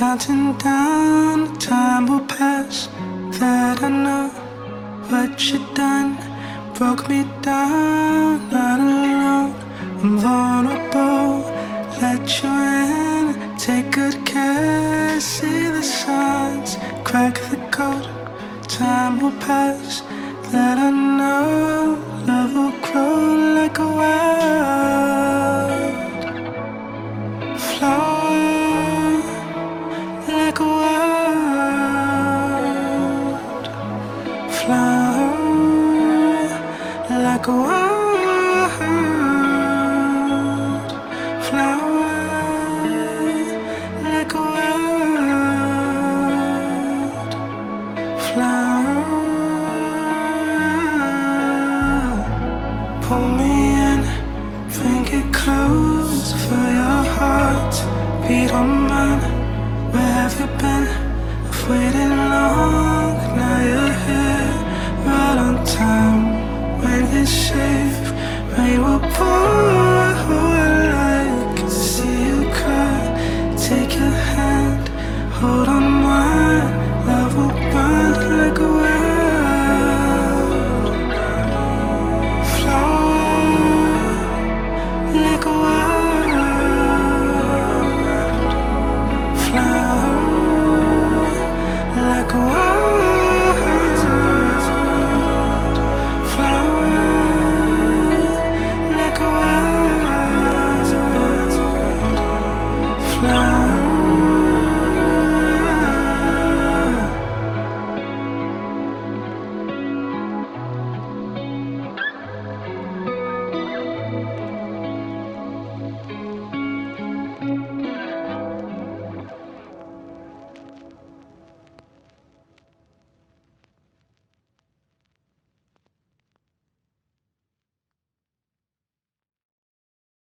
counting down, time will pass. That I know what you done broke me down. Not alone, I'm vulnerable. Let you in, take good care. See the signs, crack the code. Time will pass. That I know love will grow like a wild flower, like a wild flower, like a wild flower, like a wild flower. Pull me in, bring it close, feel your heart beat on mine. Where have you been? I've waited long, now you're here, right on time. When it's safe, rain will pour. Oh, I like to see you cry. Take your hand, hold on.